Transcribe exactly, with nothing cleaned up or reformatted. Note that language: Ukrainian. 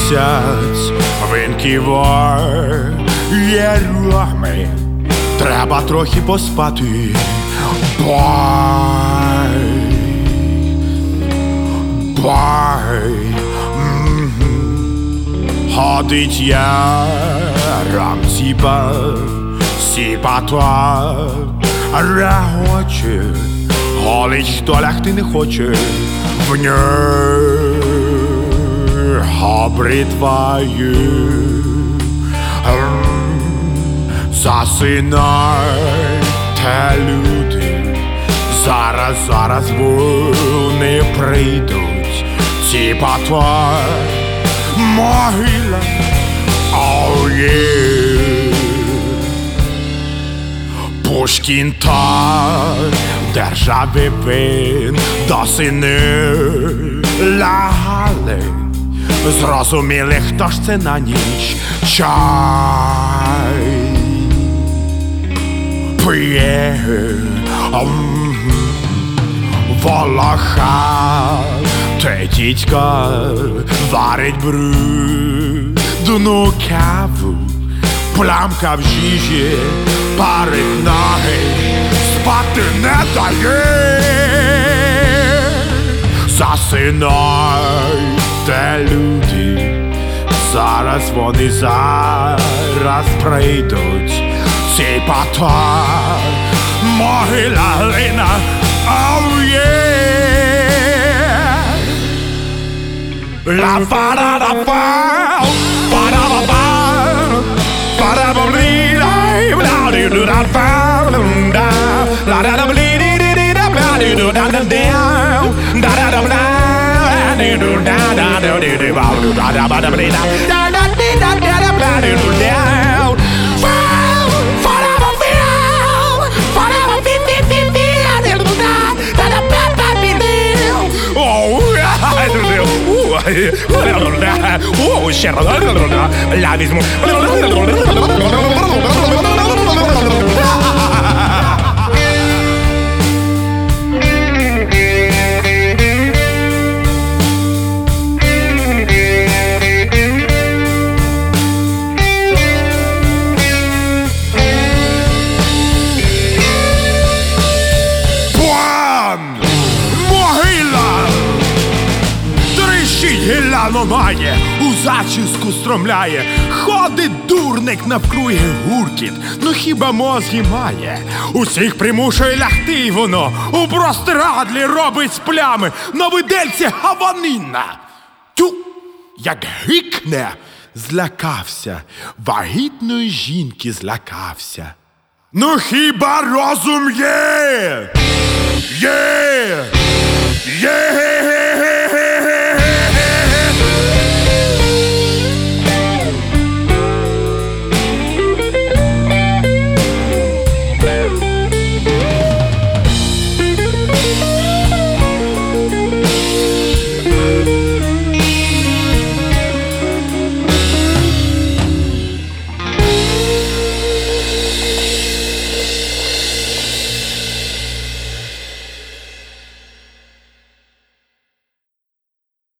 місяць, він киває, є рухми, треба трохи поспати. Бай, бай, ходить я рам сіпа, сіпа тва, регоче, голить, хто лягти не хоче, в ній обритває. Засинайте, люди, зараз, зараз вони прийдуть, ці патва, могила, оу є. Пушкін так держави він до сини лягали, зрозуміли, хто ж це на ніч чай п'є. Волохате дідько варить брудну каву, плямка в жижі парить ноги, спати не дає. Засинайте, люди, зараз вони зараз прийдуть, ці патва, могила лина, оу є. Ла-фа-да-да-фа, фа-да-ба-ба, фа-да-ба-блі-дай, бла-ди-ду-да-фа-да, ла-да-да-блі-ди-ди-ди-да-бла-ди-ду-да-да-да, да-да-да-бла-ди-ду-да-да-ба-да-бли-да, да-да-ди-да-да-да-бла-ди-ду-да. О, ще раз, я візьму. Гіляно має, у зачіску стромляє, ходить дурник навкруги гуркіт, ну хіба мозги має? Усіх примушує лягти воно, у простирадлі робить з плями, на видельці гаванина. Тю, як гикне, злякався, вагітної жінки злякався. Ну хіба розум є? Є! Є!